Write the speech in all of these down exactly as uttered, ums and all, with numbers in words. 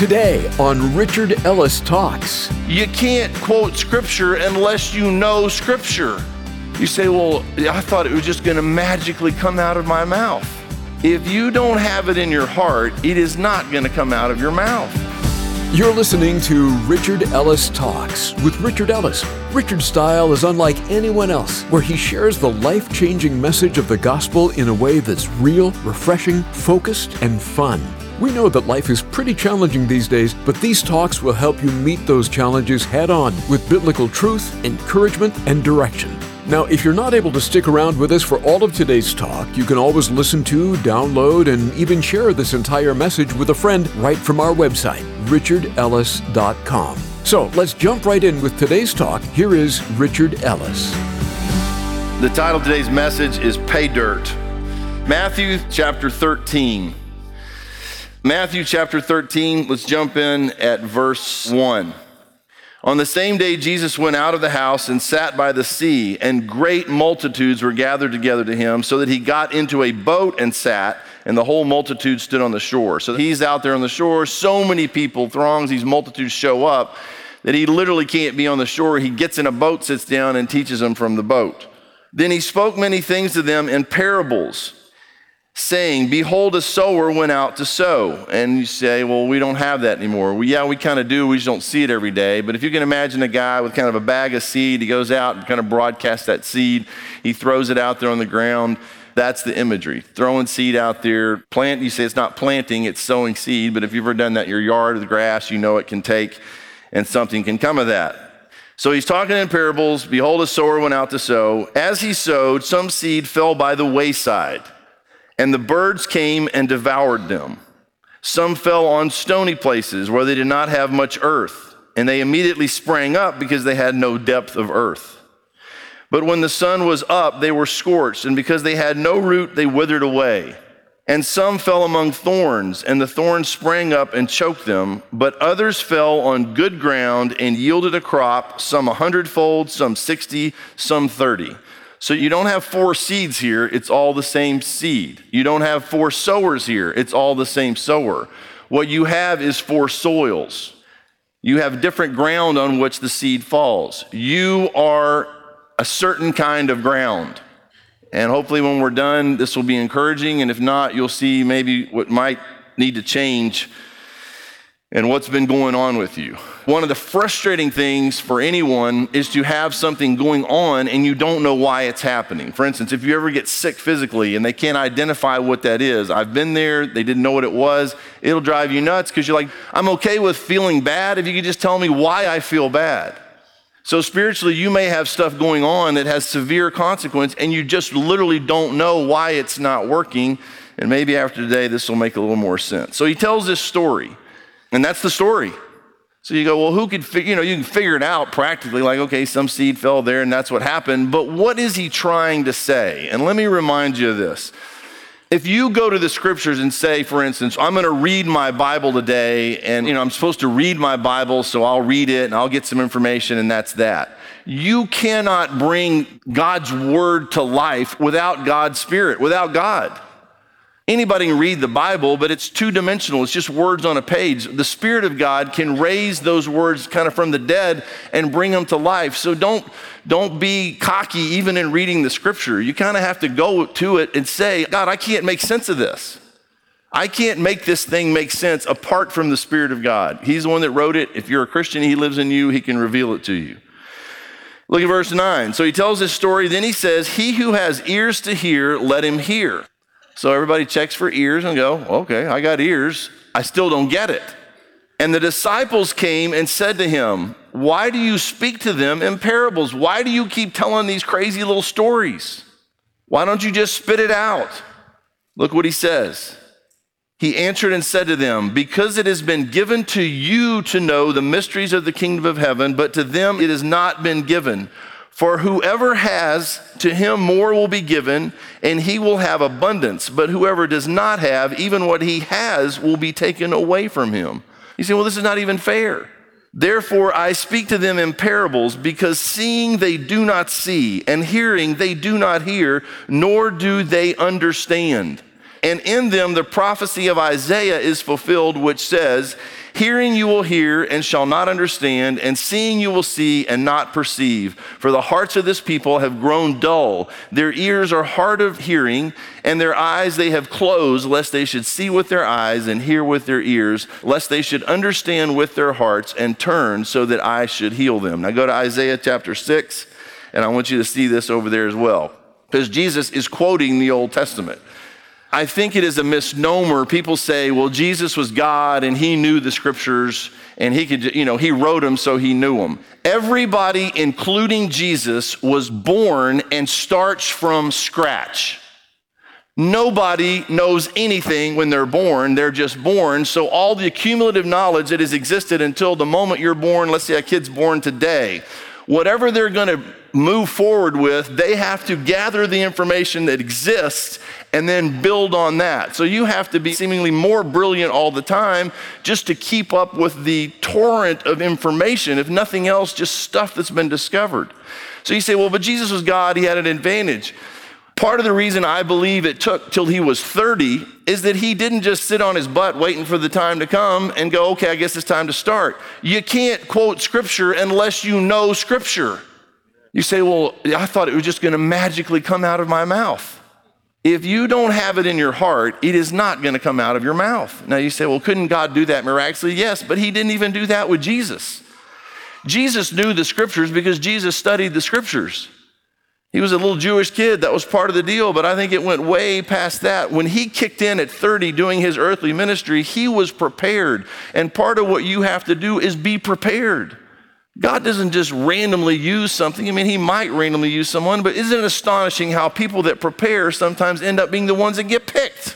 Today on Richard Ellis Talks. You can't quote Scripture unless you know Scripture. You say, well, I thought it was just going to magically come out of my mouth. If you don't have it in your heart, it is not going to come out of your mouth. You're listening to Richard Ellis Talks with Richard Ellis. Richard's style is unlike anyone else, where he shares the life-changing message of the gospel in a way that's real, refreshing, focused, and fun. We know that life is pretty challenging these days, but these talks will help you meet those challenges head-on with biblical truth, encouragement, and direction. Now, if you're not able to stick around with us for all of today's talk, you can always listen to, download, and even share this entire message with a friend right from our website, richard ellis dot com. So let's jump right in with today's talk. Here is Richard Ellis. The title of today's message is Pay Dirt. Matthew chapter thirteen. Matthew chapter thirteen, let's jump in at verse one. On the same day, Jesus went out of the house and sat by the sea, and great multitudes were gathered together to him, so that he got into a boat and sat, and the whole multitude stood on the shore. So he's out there on the shore, so many people, throngs, these multitudes show up, that he literally can't be on the shore. He gets in a boat, sits down, and teaches them from the boat. Then he spoke many things to them in parables, saying, behold, a sower went out to sow. And you say, well, we don't have that anymore. Well, yeah, we kind of do. We just don't see it every day. But if you can imagine a guy with kind of a bag of seed, he goes out and kind of broadcasts that seed. He throws it out there on the ground. That's the imagery. Throwing seed out there. Plant, you say it's not planting, it's sowing seed. But if you've ever done that in your yard or the grass, you know it can take and something can come of that. So he's talking in parables. Behold, a sower went out to sow. As he sowed, some seed fell by the wayside, and the birds came and devoured them. Some fell on stony places where they did not have much earth, and they immediately sprang up because they had no depth of earth. But when the sun was up, they were scorched, and because they had no root, they withered away. And some fell among thorns, and the thorns sprang up and choked them. But others fell on good ground and yielded a crop, some a hundredfold, some sixty, some thirty. So you don't have four seeds here, it's all the same seed. You don't have four sowers here, it's all the same sower. What you have is four soils. You have different ground on which the seed falls. You are a certain kind of ground. And hopefully when we're done, this will be encouraging. And if not, you'll see maybe what might need to change and what's been going on with you. One of the frustrating things for anyone is to have something going on and you don't know why it's happening. For instance, if you ever get sick physically and they can't identify what that is, I've been there, they didn't know what it was, it'll drive you nuts because you're like, I'm okay with feeling bad if you could just tell me why I feel bad. So spiritually, you may have stuff going on that has severe consequence and you just literally don't know why it's not working. And maybe after today, this will make a little more sense. So he tells this story. And that's the story. So you go, well, who could figure, you know, you can figure it out practically, like, okay, some seed fell there and that's what happened. But what is he trying to say? And let me remind you of this. If you go to the scriptures and say, for instance, I'm going to read my Bible today and, you know, I'm supposed to read my Bible, so I'll read it and I'll get some information and that's that. You cannot bring God's word to life without God's Spirit, without God. Anybody can read the Bible, but it's two-dimensional. It's just words on a page. The Spirit of God can raise those words kind of from the dead and bring them to life. So don't, don't be cocky even in reading the scripture. You kind of have to go to it and say, God, I can't make sense of this. I can't make this thing make sense apart from the Spirit of God. He's the one that wrote it. If you're a Christian, he lives in you. He can reveal it to you. Look at verse nine. So he tells this story. Then he says, he who has ears to hear, let him hear. So everybody checks for ears and go, okay, I got ears. I still don't get it. And the disciples came and said to him, why do you speak to them in parables? Why do you keep telling these crazy little stories? Why don't you just spit it out? Look what he says. He answered and said to them, because it has been given to you to know the mysteries of the kingdom of heaven, but to them it has not been given. For whoever has, to him more will be given, and he will have abundance. But whoever does not have, even what he has will be taken away from him. You say, well, this is not even fair. Therefore, I speak to them in parables, because seeing they do not see, and hearing they do not hear, nor do they understand. And in them the prophecy of Isaiah is fulfilled, which says, hearing you will hear and shall not understand, and seeing you will see and not perceive. For the hearts of this people have grown dull. Their ears are hard of hearing, and their eyes they have closed, lest they should see with their eyes and hear with their ears, lest they should understand with their hearts and turn so that I should heal them. Now go to Isaiah chapter six, and I want you to see this over there as well, because Jesus is quoting the Old Testament. I think it is a misnomer. People say, well, Jesus was God and he knew the scriptures and he could, you know, he wrote them so he knew them. Everybody, including Jesus, was born and starts from scratch. Nobody knows anything when they're born. They're just born. So all the cumulative knowledge that has existed until the moment you're born, let's say a kid's born today, whatever they're going to move forward with, they have to gather the information that exists and then build on that. So you have to be seemingly more brilliant all the time just to keep up with the torrent of information, if nothing else, just stuff that's been discovered. So you say, well, but Jesus was God, he had an advantage. Part of the reason I believe it took till he was thirty is that he didn't just sit on his butt waiting for the time to come and go, okay, I guess it's time to start. You can't quote scripture unless you know scripture. You say, well, I thought it was just going to magically come out of my mouth. If you don't have it in your heart, it is not going to come out of your mouth. Now you say, well, couldn't God do that miraculously? Yes, but he didn't even do that with Jesus. Jesus knew the scriptures because Jesus studied the scriptures. He was a little Jewish kid. That was part of the deal, but I think it went way past that. When he kicked in at thirty doing his earthly ministry, he was prepared. And part of what you have to do is be prepared. God doesn't just randomly use something. I mean, he might randomly use someone, but isn't it astonishing how people that prepare sometimes end up being the ones that get picked?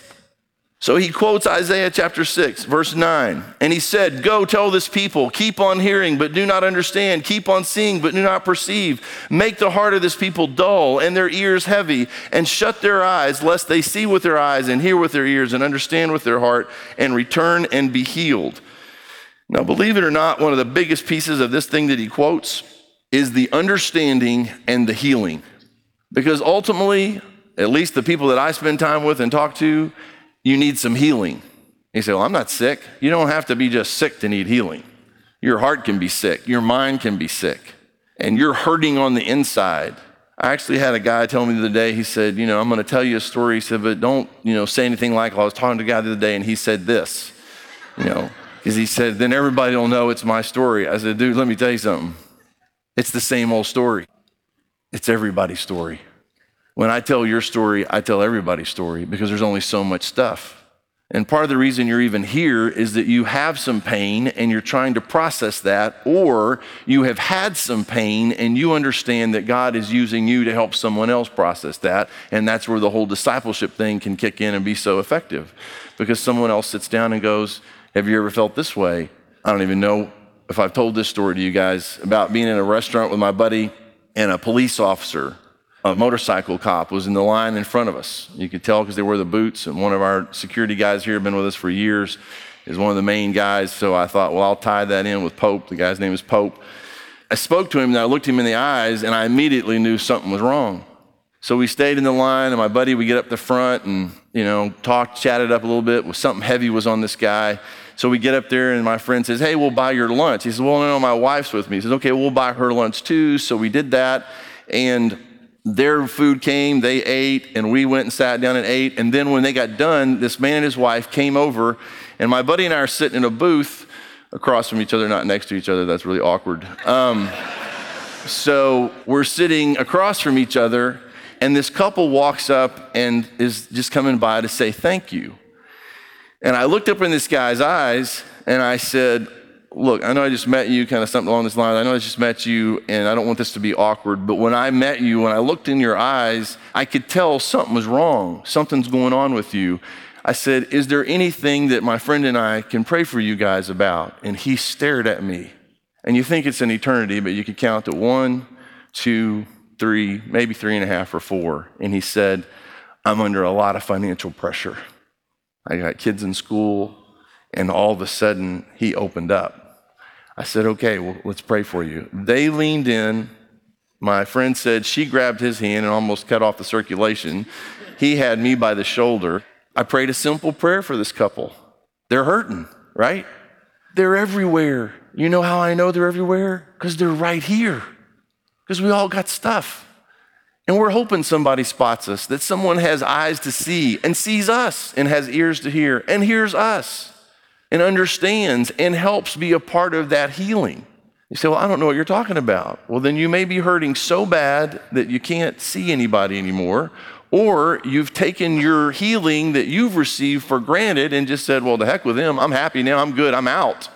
So he quotes Isaiah chapter six, verse nine, and he said, go tell this people, keep on hearing, but do not understand, keep on seeing, but do not perceive. Make the heart of this people dull and their ears heavy, and shut their eyes, lest they see with their eyes and hear with their ears and understand with their heart and return and be healed. Now, believe it or not, one of the biggest pieces of this thing that he quotes is the understanding and the healing. Because ultimately, at least the people that I spend time with and talk to, you need some healing. You say, well, I'm not sick. You don't have to be just sick to need healing. Your heart can be sick. Your mind can be sick. And you're hurting on the inside. I actually had a guy tell me the other day, he said, you know, I'm going to tell you a story. He said, but don't, you know, say anything like, well, I was talking to a guy the other day and he said this, you know. Because he said, then everybody will know it's my story. I said, dude, let me tell you something. It's the same old story. It's everybody's story. When I tell your story, I tell everybody's story because there's only so much stuff. And part of the reason you're even here is that you have some pain and you're trying to process that, or you have had some pain and you understand that God is using you to help someone else process that. And that's where the whole discipleship thing can kick in and be so effective, because someone else sits down and goes, have you ever felt this way? I don't even know if I've told this story to you guys about being in a restaurant with my buddy and a police officer, a motorcycle cop was in the line in front of us. You could tell because they wear the boots, and one of our security guys here, been with us for years, is one of the main guys. So I thought, well, I'll tie that in with Pope. The guy's name is Pope. I spoke to him and I looked him in the eyes and I immediately knew something was wrong. So we stayed in the line, and my buddy, we get up the front and, you know, talked, chatted up a little bit. Something heavy was on this guy. So we get up there and my friend says, hey, we'll buy your lunch. He says, well, no, no, my wife's with me. He says, okay, we'll buy her lunch too. So we did that, and their food came, they ate, and we went and sat down and ate. And then when they got done, this man and his wife came over, and my buddy and I are sitting in a booth across from each other, not next to each other. That's really awkward. Um, so we're sitting across from each other, and this couple walks up and is just coming by to say thank you. And I looked up in this guy's eyes and I said, look, I know I just met you, kind of something along this line. I know I just met you and I don't want this to be awkward, but when I met you, when I looked in your eyes, I could tell something was wrong. Something's going on with you. I said, is there anything that my friend and I can pray for you guys about? And he stared at me. And you think it's an eternity, but you could count to one, two, three, maybe three and a half or four. And he said, I'm under a lot of financial pressure. I got kids in school, and all of a sudden, he opened up. I said, okay, well, let's pray for you. They leaned in. My friend said she grabbed his hand and almost cut off the circulation. He had me by the shoulder. I prayed a simple prayer for this couple. They're hurting, right? They're everywhere. You know how I know they're everywhere? Because they're right here. Because we all got stuff. And we're hoping somebody spots us, that someone has eyes to see and sees us and has ears to hear and hears us and understands and helps be a part of that healing. You say, well, I don't know what you're talking about. Well, then you may be hurting so bad that you can't see anybody anymore, or you've taken your healing that you've received for granted and just said, well, the heck with them. I'm happy now. I'm good. I'm out.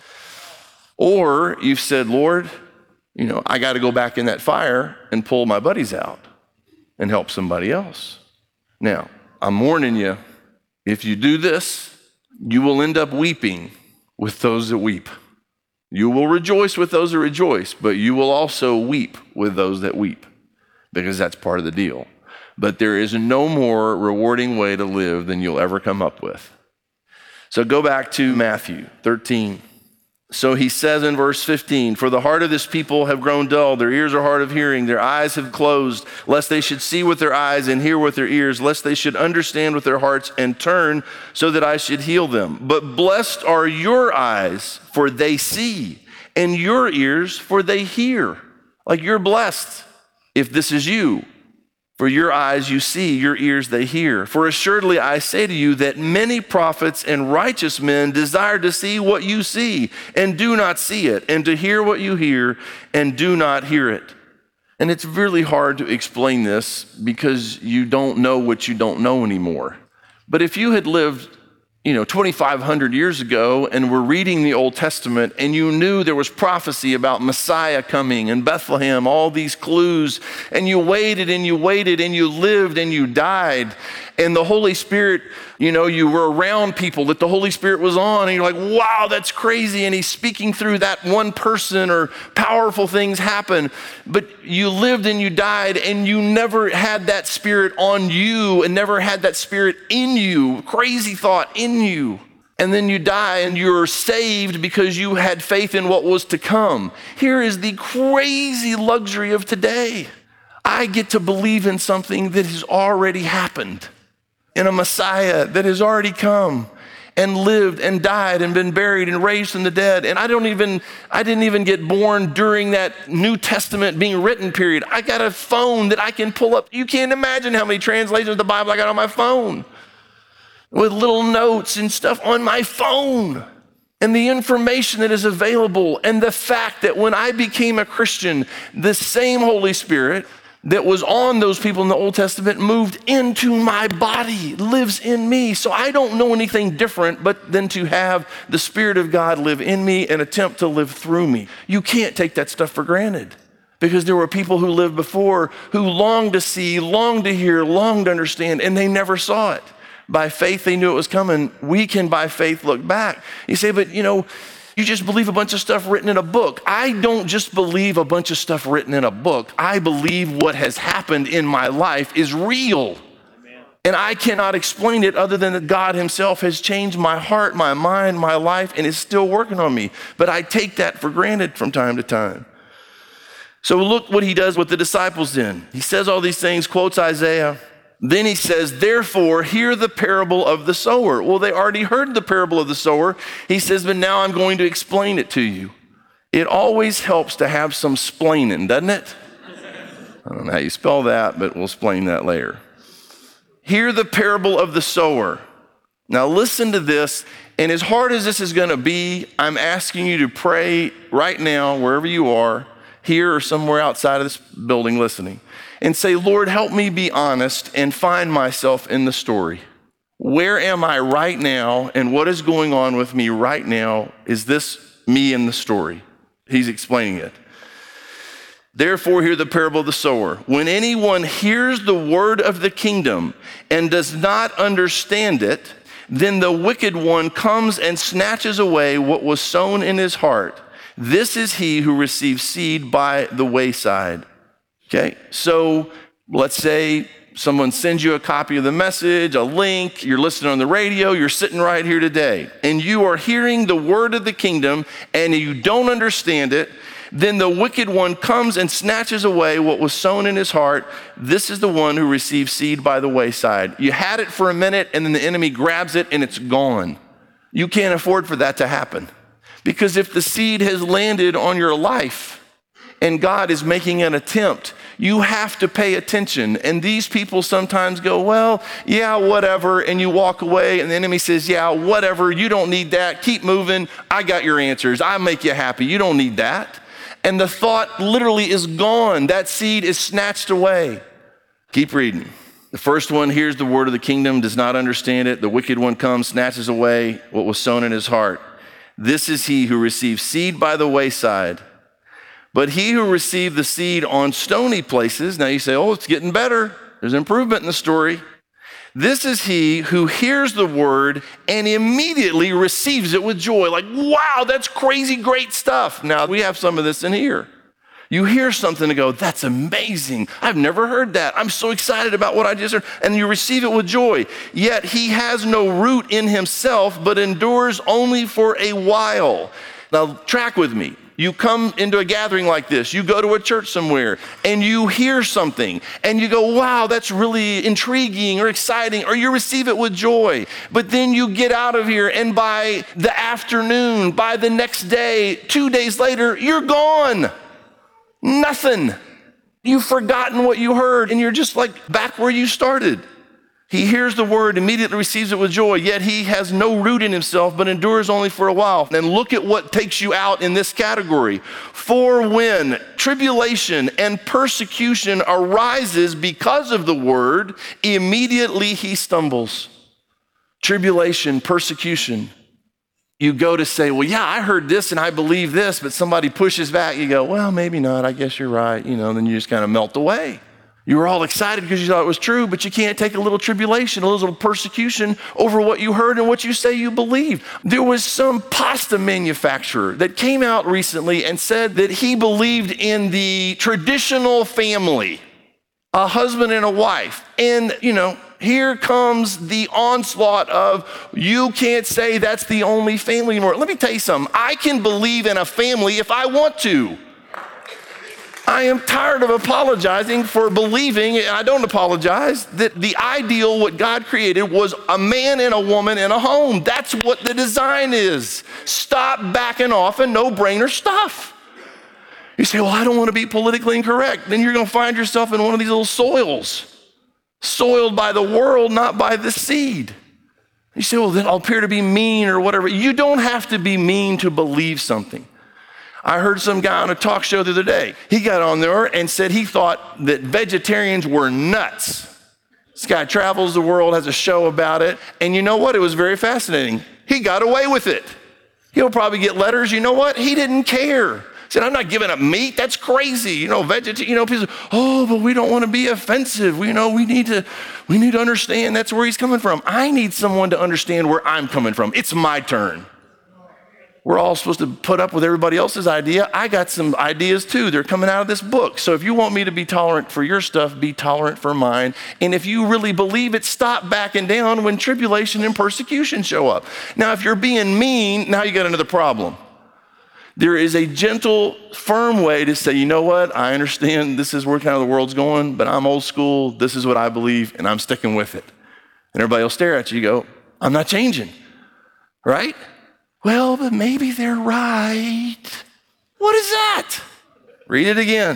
Or you've said, Lord, you know, I got to go back in that fire and pull my buddies out and help somebody else. Now, I'm warning you, if you do this, you will end up weeping with those that weep. You will rejoice with those that rejoice, but you will also weep with those that weep, because that's part of the deal. But there is no more rewarding way to live than you'll ever come up with. So go back to Matthew thirteen. So he says in verse fifteen, for the heart of this people have grown dull, their ears are hard of hearing, their eyes have closed, lest they should see with their eyes and hear with their ears, lest they should understand with their hearts and turn so that I should heal them. But blessed are your eyes, for they see, and your ears, for they hear. Like, you're blessed if this is you. For your eyes you see, your ears they hear. For assuredly I say to you that many prophets and righteous men desire to see what you see and do not see it, and to hear what you hear and do not hear it. And it's really hard to explain this because you don't know what you don't know anymore. But if you had lived, you know, twenty-five hundred years ago and were reading the Old Testament and you knew there was prophecy about Messiah coming in Bethlehem, all these clues, and you waited and you waited and you lived and you died, and the Holy Spirit, you know, you were around people that the Holy Spirit was on, and you're like, wow, that's crazy, and he's speaking through that one person, or powerful things happen, but you lived and you died and you never had that Spirit on you and never had that Spirit in you, crazy thought in you. And then you die and you're saved because you had faith in what was to come. Here is the crazy luxury of today. I get to believe in something that has already happened, in a Messiah that has already come and lived and died and been buried and raised from the dead. And I don't even, I didn't even get born during that New Testament being written period. I got a phone that I can pull up. You can't imagine how many translations of the Bible I got on my phone, with little notes and stuff on my phone, and the information that is available, and the fact that when I became a Christian, the same Holy Spirit that was on those people in the Old Testament moved into my body, lives in me. So I don't know anything different but than to have the Spirit of God live in me and attempt to live through me. You can't take that stuff for granted, because there were people who lived before who longed to see, longed to hear, longed to understand, and they never saw it. By faith, they knew it was coming. We can, by faith, look back. You say, but you know, you just believe a bunch of stuff written in a book. I don't just believe a bunch of stuff written in a book. I believe what has happened in my life is real. Amen. And I cannot explain it other than that God himself has changed my heart, my mind, my life, and is still working on me. But I take that for granted from time to time. So look what he does with the disciples then. He says all these things, quotes Isaiah. Then he says, therefore, hear the parable of the sower. Well, they already heard the parable of the sower. He says, but now I'm going to explain it to you. It always helps to have some splaining, doesn't it? I don't know how you spell that, but we'll explain that later. Hear the parable of the sower. Now listen to this, and as hard as this is going to be, I'm asking you to pray right now, wherever you are, here or somewhere outside of this building listening, and say, Lord, help me be honest and find myself in the story. Where am I right now, and what is going on with me right now? Is this me in the story? He's explaining it. Therefore, hear the parable of the sower. When anyone hears the word of the kingdom and does not understand it, then the wicked one comes and snatches away what was sown in his heart. This is he who receives seed by the wayside. Okay, so let's say someone sends you a copy of the message, a link, you're listening on the radio, you're sitting right here today, and you are hearing the word of the kingdom and you don't understand it, Then the wicked one comes and snatches away what was sown in his heart. This is the one who receives seed by the wayside. You had it for a minute and then the enemy grabs it and it's gone. You can't afford for that to happen. Because if the seed has landed on your life and God is making an attempt, you have to pay attention. And these people sometimes go, well, yeah, whatever. And you walk away and the enemy says, yeah, whatever. You don't need that. Keep moving. I got your answers. I make you happy. You don't need that. And the thought literally is gone. That seed is snatched away. Keep reading. The first one hears the word of the kingdom, does not understand it. The wicked one comes, snatches away what was sown in his heart. This is he who receives seed by the wayside. But he who received the seed on stony places, now you say, oh, it's getting better. There's improvement in the story. This is he who hears the word and immediately receives it with joy. Like, wow, that's crazy great stuff. Now, we have some of this in here. You hear something and go, that's amazing. I've never heard that. I'm so excited about what I just heard. And you receive it with joy. Yet he has no root in himself, but endures only for a while. Now, track with me. You come into a gathering like this, you go to a church somewhere, and you hear something, and you go, wow, that's really intriguing or exciting, or you receive it with joy. But then you get out of here, and by the afternoon, by the next day, two days later, you're gone. Nothing. You've forgotten what you heard, and you're just like back where you started. He hears the word, immediately receives it with joy, yet he has no root in himself, but endures only for a while. And look at what takes you out in this category. For when tribulation and persecution arises because of the word, immediately he stumbles. Tribulation, persecution. You go to say, well, yeah, I heard this and I believe this, but somebody pushes back. You go, well, maybe not. I guess you're right. You know, then you just kind of melt away. You were all excited because you thought it was true, but you can't take a little tribulation, a little persecution over what you heard and what you say you believe. There was some pasta manufacturer that came out recently and said that he believed in the traditional family, a husband and a wife. And, you know, here comes the onslaught of, you can't say that's the only family anymore. Let me tell you something. I can believe in a family if I want to. I am tired of apologizing for believing, and I don't apologize, that the ideal, what God created, was a man and a woman in a home. That's what the design is. Stop backing off and no-brainer stuff. You say, well, I don't want to be politically incorrect. Then you're going to find yourself in one of these little soils, soiled by the world, not by the seed. You say, well, then I'll appear to be mean or whatever. You don't have to be mean to believe something. I heard some guy on a talk show the other day. He got on there and said he thought that vegetarians were nuts. This guy travels the world, has a show about it. And you know what? It was very fascinating. He got away with it. He'll probably get letters. You know what? He didn't care. He said, I'm not giving up meat. That's crazy. You know, vegetarian, you know, people say, oh, but we don't want to be offensive. We, you know, we need to, we need to understand that's where he's coming from. I need someone to understand where I'm coming from. It's my turn. We're all supposed to put up with everybody else's idea. I got some ideas too. They're coming out of this book. So if you want me to be tolerant for your stuff, be tolerant for mine. And if you really believe it, stop backing down when tribulation and persecution show up. Now, if you're being mean, now you got another problem. There is a gentle, firm way to say, you know what? I understand this is where kind of the world's going, but I'm old school. This is what I believe, and I'm sticking with it. And everybody will stare at you. You go, I'm not changing, right? Well, but maybe they're right. What is that? Read it again.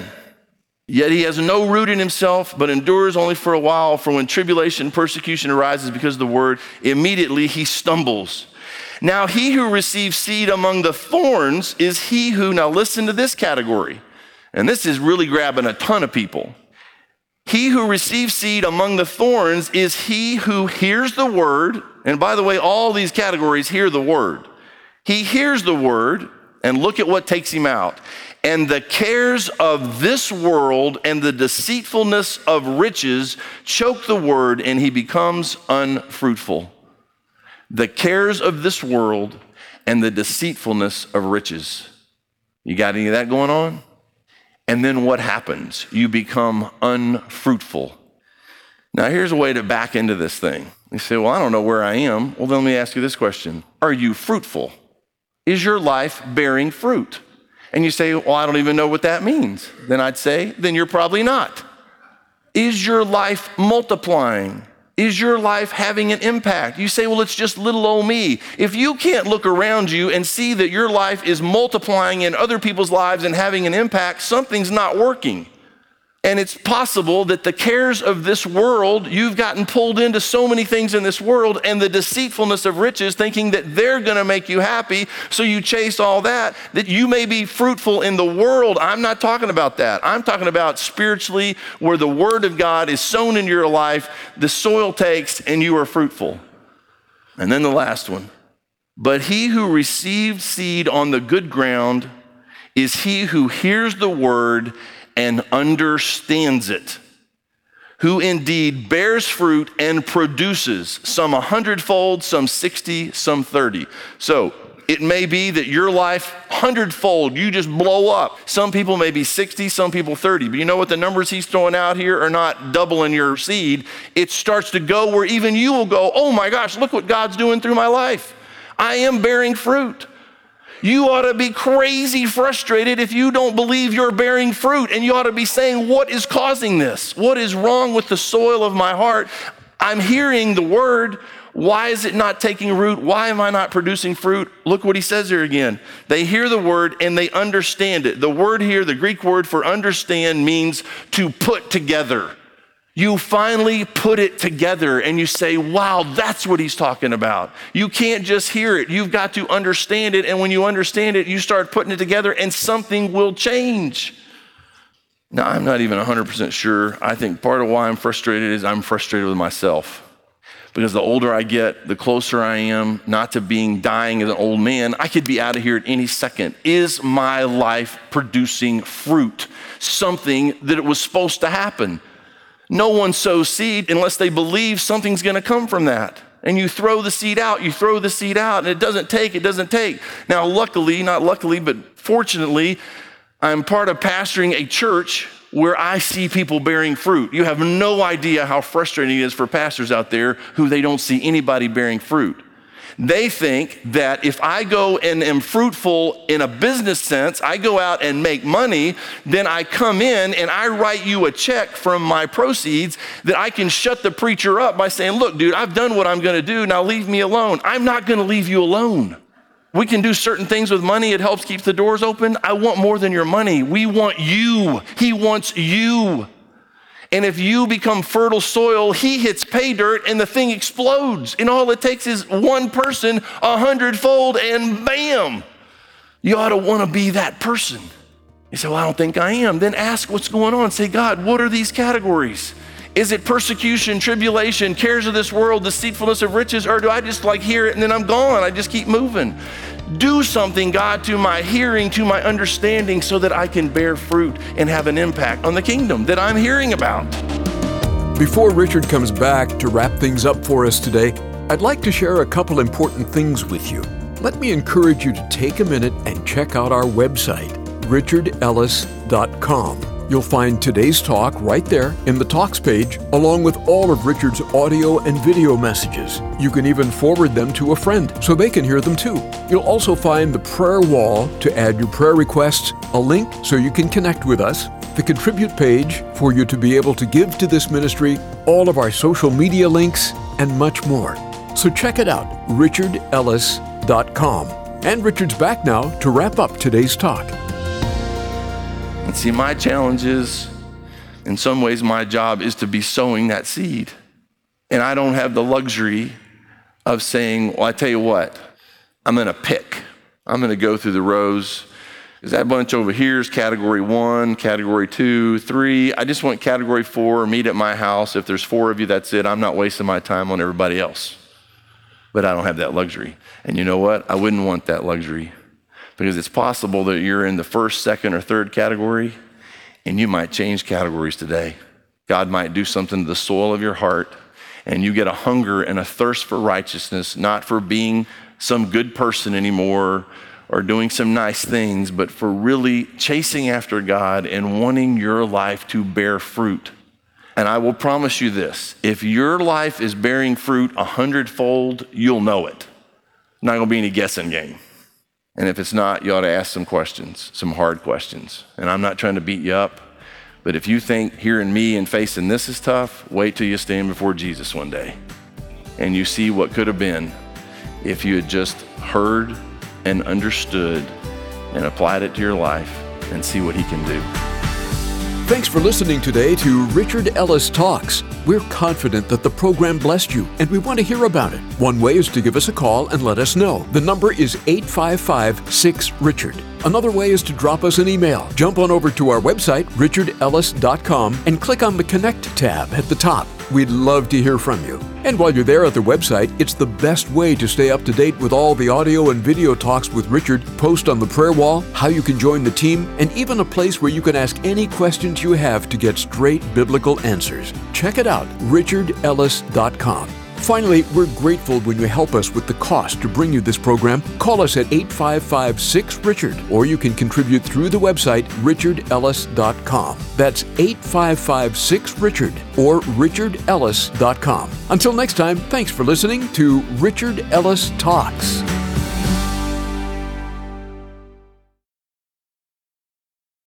Yet he has no root in himself, but endures only for a while. For when tribulation and persecution arises because of the word, immediately he stumbles. Now he who receives seed among the thorns is he who, now listen to this category, and this is really grabbing a ton of people. He who receives seed among the thorns is he who hears the word, and by the way, all these categories hear the word. He hears the word, and look at what takes him out. And the cares of this world and the deceitfulness of riches choke the word, and he becomes unfruitful. The cares of this world and the deceitfulness of riches. You got any of that going on? And then what happens? You become unfruitful. Now here's a way to back into this thing. You say, well, I don't know where I am. Well, then let me ask you this question. Are you fruitful? Is your life bearing fruit? And you say, well, I don't even know what that means. Then I'd say, then you're probably not. Is your life multiplying? Is your life having an impact? You say, well, it's just little old me. If you can't look around you and see that your life is multiplying in other people's lives and having an impact, something's not working. And it's possible that the cares of this world, you've gotten pulled into so many things in this world and the deceitfulness of riches, thinking that they're gonna make you happy, so you chase all that, that you may be fruitful in the world. I'm not talking about that. I'm talking about spiritually, where the word of God is sown in your life, the soil takes, and you are fruitful. And then the last one. But he who received seed on the good ground is he who hears the word and understands it, who indeed bears fruit and produces, some a hundredfold, some sixty, some thirty. So it may be that your life hundredfold, you just blow up. Some people may be sixty, some people thirty. But you know what the numbers he's throwing out here are not doubling your seed. It starts to go where even you will go, oh my gosh, look what God's doing through my life. I am bearing fruit. You ought to be crazy frustrated if you don't believe you're bearing fruit, and you ought to be saying, what is causing this? What is wrong with the soil of my heart? I'm hearing the word. Why is it not taking root? Why am I not producing fruit? Look what he says here again. They hear the word and they understand it. The word here, the Greek word for understand, means to put together. You finally put it together and you say, wow, that's what he's talking about. You can't just hear it. You've got to understand it. And when you understand it, you start putting it together and something will change. Now, I'm not even one hundred percent sure. I think part of why I'm frustrated is I'm frustrated with myself. Because the older I get, the closer I am not to being dying as an old man. I could be out of here at any second. Is my life producing fruit? Something that it was supposed to happen. No one sows seed unless they believe something's gonna come from that. And you throw the seed out, you throw the seed out, and it doesn't take, it doesn't take. Now, luckily, not luckily, but fortunately, I'm part of pastoring a church where I see people bearing fruit. You have no idea how frustrating it is for pastors out there who they don't see anybody bearing fruit. They think that if I go and am fruitful in a business sense, I go out and make money, then I come in and I write you a check from my proceeds that I can shut the preacher up by saying, look, dude, I've done what I'm gonna do, now leave me alone. I'm not gonna leave you alone. We can do certain things with money. It helps keep the doors open. I want more than your money. We want you. He wants you. And if you become fertile soil, he hits pay dirt and the thing explodes. And all it takes is one person, a hundredfold, and bam. You ought to want to be that person. You say, well, I don't think I am. Then ask what's going on. Say, God, what are these categories? Is it persecution, tribulation, cares of this world, deceitfulness of riches, or do I just like hear it and then I'm gone? I just keep moving. Do something, God, to my hearing, to my understanding, so that I can bear fruit and have an impact on the kingdom that I'm hearing about. Before Richard comes back to wrap things up for us today, I'd like to share a couple important things with you. Let me encourage you to take a minute and check out our website, richard ellis dot com. You'll find today's talk right there in the Talks page, along with all of Richard's audio and video messages. You can even forward them to a friend so they can hear them too. You'll also find the prayer wall to add your prayer requests, a link so you can connect with us, the contribute page for you to be able to give to this ministry, all of our social media links, and much more. So check it out, richard ellis dot com. And Richard's back now to wrap up today's talk. And see, my challenge is, in some ways, my job is to be sowing that seed. And I don't have the luxury of saying, well, I tell you what, I'm gonna pick. I'm gonna go through the rows. Is that bunch over here is category one, category two, three. I just want category four, meet at my house. If there's four of you, that's it. I'm not wasting my time on everybody else. But I don't have that luxury. And you know what? I wouldn't want that luxury. Because it's possible that you're in the first, second, or third category, and you might change categories today. God might do something to the soil of your heart, and you get a hunger and a thirst for righteousness, not for being some good person anymore or doing some nice things, but for really chasing after God and wanting your life to bear fruit. And I will promise you this, if your life is bearing fruit a hundredfold, you'll know it. Not gonna be any guessing game. And if it's not, you ought to ask some questions, some hard questions. And I'm not trying to beat you up, but if you think hearing me and facing this is tough, wait till you stand before Jesus one day and you see what could have been if you had just heard and understood and applied it to your life and see what he can do. Thanks for listening today to Richard Ellis Talks. We're confident that the program blessed you, and we want to hear about it. One way is to give us a call and let us know. The number is eight five five, six, Richard. Another way is to drop us an email. Jump on over to our website, richard ellis dot com, and click on the Connect tab at the top. We'd love to hear from you. And while you're there at the website, it's the best way to stay up to date with all the audio and video talks with Richard, post on the prayer wall, how you can join the team, and even a place where you can ask any questions you have to get straight biblical answers. Check it out, richard ellis dot com. Finally, we're grateful when you help us with the cost to bring you this program. Call us at eight five five, six, Richard, or you can contribute through the website, richard ellis dot com. That's eight five five, six, Richard, or richard ellis dot com. Until next time, thanks for listening to Richard Ellis Talks.